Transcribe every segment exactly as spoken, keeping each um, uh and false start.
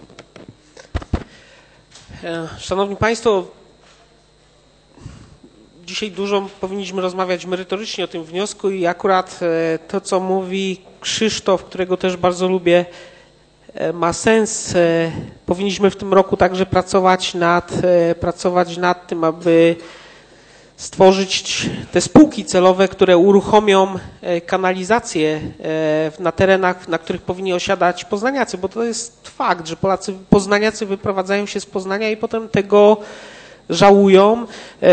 Szanowni Państwo, dzisiaj dużo powinniśmy rozmawiać merytorycznie o tym wniosku i akurat to, co mówi Krzysztof, którego też bardzo lubię, ma sens. Powinniśmy w tym roku także pracować nad, pracować nad tym, aby stworzyć te spółki celowe, które uruchomią kanalizację na terenach, na których powinni osiadać poznaniacy, bo to jest fakt, że Polacy, poznaniacy wyprowadzają się z Poznania i potem tego żałują.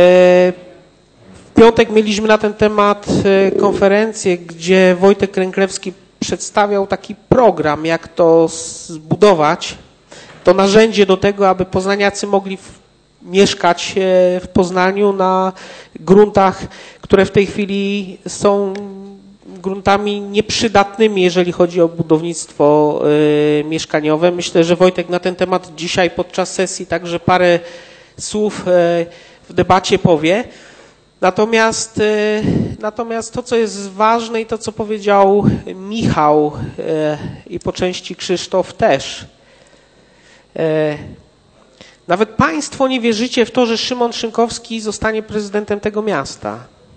W piątek mieliśmy na ten temat konferencję, gdzie Wojtek Ręklewski przedstawiał taki program, jak to zbudować, to narzędzie do tego, aby poznaniacy mogli mieszkać w Poznaniu na gruntach, które w tej chwili są gruntami nieprzydatnymi, jeżeli chodzi o budownictwo y, mieszkaniowe. Myślę, że Wojtek na ten temat dzisiaj podczas sesji także parę słów y, w debacie powie. Natomiast, y, natomiast to, co jest ważne i to, co powiedział Michał y, i po części Krzysztof też. Y, Nawet Państwo nie wierzycie w to, że Szymon Szynkowski zostanie prezydentem tego miasta.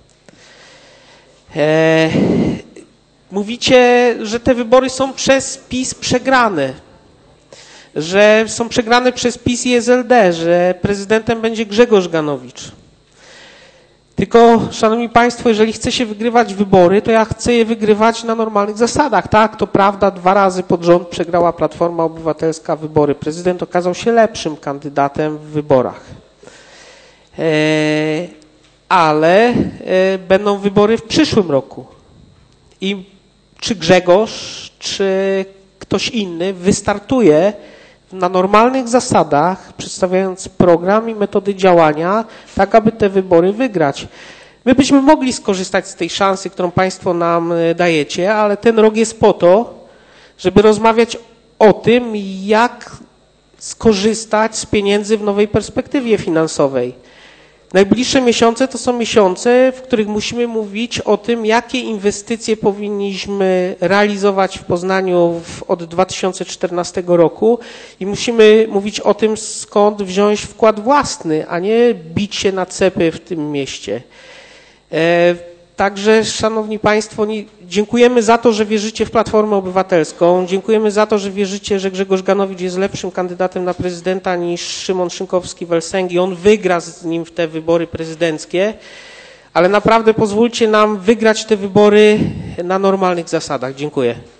E, mówicie, że te wybory są przez PiS przegrane, że są przegrane przez PiS i S L D, że prezydentem będzie Grzegorz Ganowicz. Tylko, szanowni Państwo, jeżeli chce się wygrywać wybory, to ja chcę je wygrywać na normalnych zasadach. Tak, to prawda, dwa razy pod rząd przegrała Platforma Obywatelska wybory. Prezydent okazał się lepszym kandydatem w wyborach. E, ale e, będą wybory w przyszłym roku. I czy Grzegorz, czy ktoś inny wystartuje na normalnych zasadach, przedstawiając program i metody działania, tak aby te wybory wygrać. My byśmy mogli skorzystać z tej szansy, którą Państwo nam dajecie, ale ten rok jest po to, żeby rozmawiać o tym, jak skorzystać z pieniędzy w nowej perspektywie finansowej. Najbliższe miesiące to są miesiące, w których musimy mówić o tym, jakie inwestycje powinniśmy realizować w Poznaniu w, od dwa tysiące czternastego roku i musimy mówić o tym, skąd wziąć wkład własny, a nie bić się na cepy w tym mieście. E, Także, szanowni Państwo, dziękujemy za to, że wierzycie w Platformę Obywatelską. Dziękujemy za to, że wierzycie, że Grzegorz Ganowicz jest lepszym kandydatem na prezydenta niż Szymon Szynkowski w Elsengi. On wygra z nim w te wybory prezydenckie, ale naprawdę pozwólcie nam wygrać te wybory na normalnych zasadach. Dziękuję.